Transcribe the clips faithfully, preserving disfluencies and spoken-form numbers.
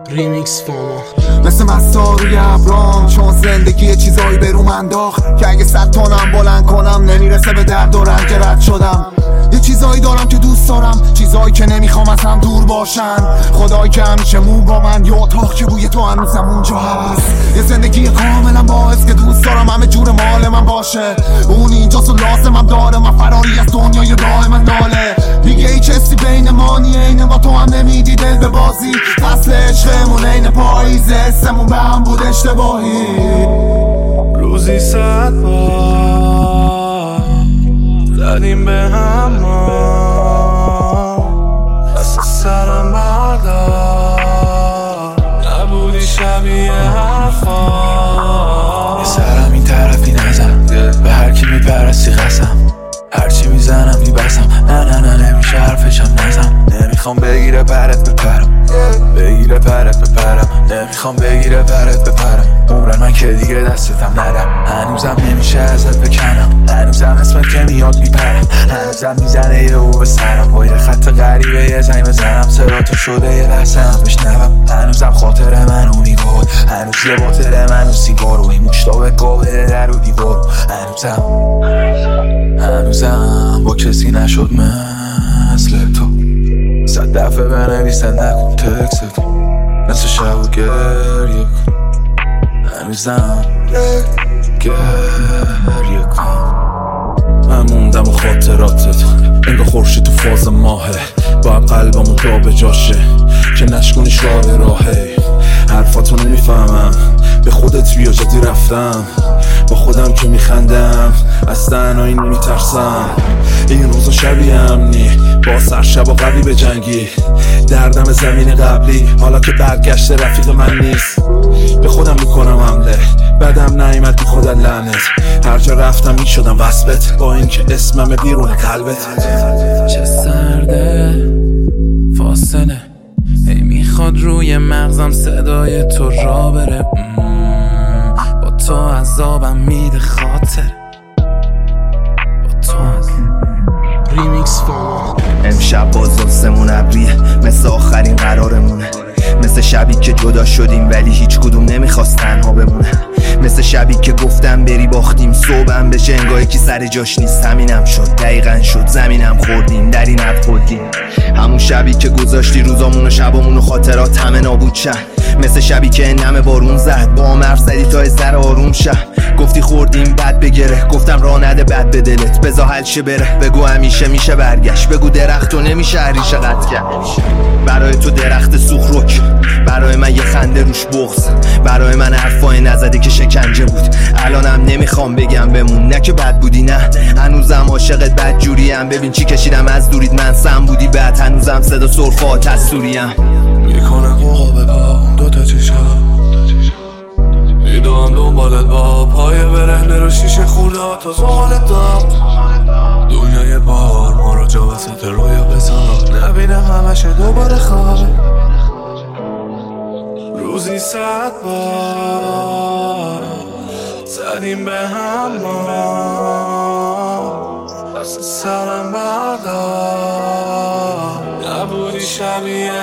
ریمیکس فاما مثل مستا روی ابرام، چون زندگی یه چیزایی به روم انداخت که اگه صد تونم بلند کنم نمیرسه به درد و رنج رد شدم. یه چیزایی دارم که دوست دارم، چیزایی که نمیخوام از هم دور باشن. خدایی که همیشه مون با من، یه اتاق که بوی تو هنوزم اونجا هست. یه زندگی کاملا باعث که دوست دارم همه جور مال من باشه. اون اینجاست و لازمم داره، من فراری از دنیای دائما داله. میگه هیچ حسی بین ما نیه، اینه با تو هم نمیدی دل به بازی. فصل عشقمون این پاییزه، حسمون به هم بود اشتباهی. روزی صد بار زدیم به هم ما، دست سرم بردار، نبودی شبیه حرفا. یه سرم این طرفی نزن، به هر کی میپرستی قسم، هرچی میزنم میبسم. نه نه نه نمیشه حرفشم نزن. نمیخوام بگیره پرت بپرم، بگیره پرت بپرم. نمیخوام بگیره پرت بپرم. عمرن من که دیگه دستتم ندم. هنوزم نمیشه ازت بکنم، هنوزم اسمت که میاد میپرم. هنوزم میزنه یه او به سرم، با یه خط غریبه یه زنگ بزنم. صدا تو شده یه لحظه هم بشنوم. هنوزم خاطر منو میگود، هنوز یه باطل منو سیگار و این مشتاق قابل در و دیوار. هنوزم هنوزم با کسی نشد مثل تو. صد دفعه بنویسن نکن تکست تو، مثل شب و گریه کن. هنوزم گریه کن. من موندم و خاطراتت انگاه خورشید تو فاز ماهه. باید قلبمو جا به جاشه که نشکنی شاه راهه. حرفاتو نمیفهمم، به خودت بیا جدی رفتم. با خودم که میخندم، از تنهایی نمیترسم. این روزا شبیه امنی، با سر شب و قبلی به جنگی. دردم زمین قبلی، حالا که برگشت رفیق من نیست. به خودم میکنم حمله، بدم نایمد بی خودت لعنت. هر جا رفتم میشدم وصبت، با اینکه اسمم بیرون قلبت. چه سرده فاصله، هی میخواد روی مغزم صدای تو را بره. با تو عذابم میده خاطر، با تو از ریمیکس فاما. امشب باز آسمون ابریه، مثل آخرین قرارمونه. مثل شبی که جدا شدیم ولی هیچ کدوم نمیخواست تنها بمونه. مثل شبی که گفتم بری باختیم، صبحم بشه انگاه کی سر جاش نیست. همینم شد، دقیقاً شد، زمینم خوردیم، در این حد خودیم. همون شبی که گذاشتی روزامون و شبامون و خاطرات همه نابود شن. مثل شبی که نم بارون زد، با هم حرف زدی تا از در آروم شه. گفتی خوردیم بد بگره، گفتم راه نده بد به دلت، بذار حل شه بره. بگو همیشه میشه برگشت، بگو درخت و نمیشه ریشه قطع کرد. برای تو درخت سوخروک، برای من یه خنده روش بغض. برای من حرفای نزده که شکنجه بود. الانم نمیخوام بگم بمون، نه که بد بودی، نه هنوزم عاشقت بد جوریم. ببین چی کشیدم از دورید، من سم بودی بعد هنوزم صدا سرفات از سوریم. میکنه قوقا بپا دوتا چشم، میدوام دنبالت با پای برهنه رو شیشه خورده تا زغالت دام. دنیای بار ما رو جا وسط رویا بزار، نبینه همشه دوباره خوابه. روزی صد بار زدیم به هم ما، دست سرم بردار، نبودی شبیه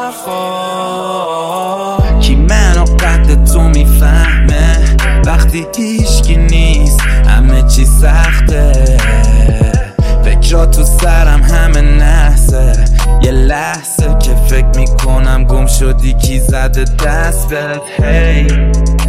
حرفا. کی منو قد تو میفهمه وقتی هیچکی نیست، همه چی سخته. فکرات تو سرم همه نحسه، یه لحظه که فکر میکنم گم شدی کی زده دست بهت. هی